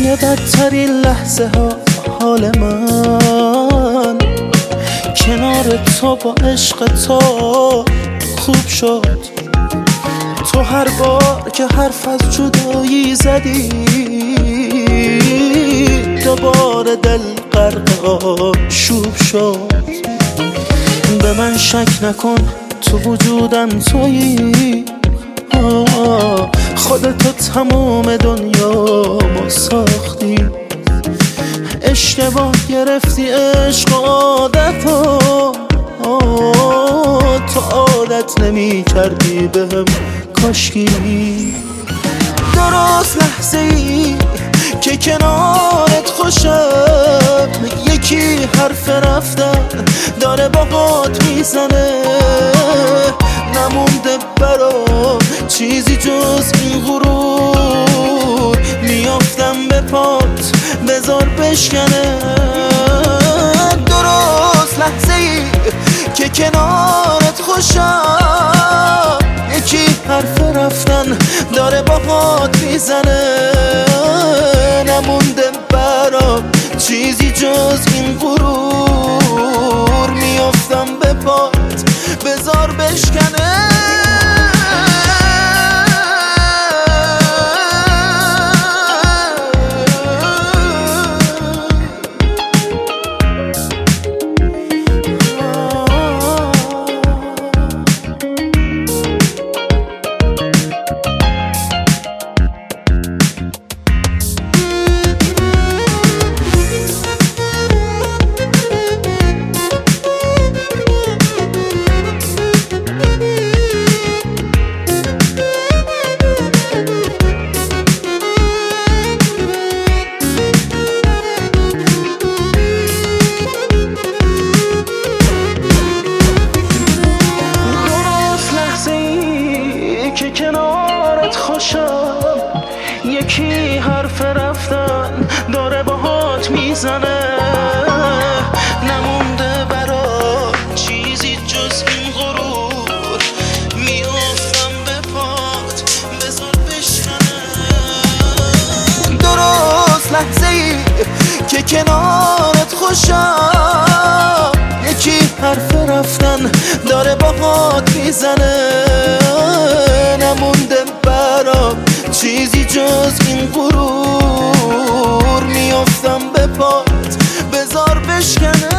توی بدترین لحظه ها حال من کنار تو با عشق تو خوب شد. تو هر بار که حرف از جدایی زدی دوباره دل غرق آشوب شد. به من شک نکن تو وجودم تویی، خودتو تمام دنیامو ساختی. اشتباه گرفتی عشق و عادتو، تو عادت نمی کردی بهم کاشکی. درست لحظه ای که کنارت خوشم یکی حرف رفتن داره باهات میزنه، نمونده برام چیزی جز این غرور. میافتم به پات بذار بشکنه. درست لحظه ای که کنارت خوشم یکی حرف رفتن داره باهات میزنه، نمونده برام چیزی جز این غرور. میافتم به پات بذار بشکنه. که کنارت خوشم یکی حرف رفتن داره باهات میزنه، نمونده برا چیزی جز این غرور. میافتم به پات بذار بشکنه. درست لحظه ای که کنارت خوشم یکی حرف رفتن داره باهات میزنه، نمونده برام چیزی جز این غرور. میافتم به پات بذار بشکنه.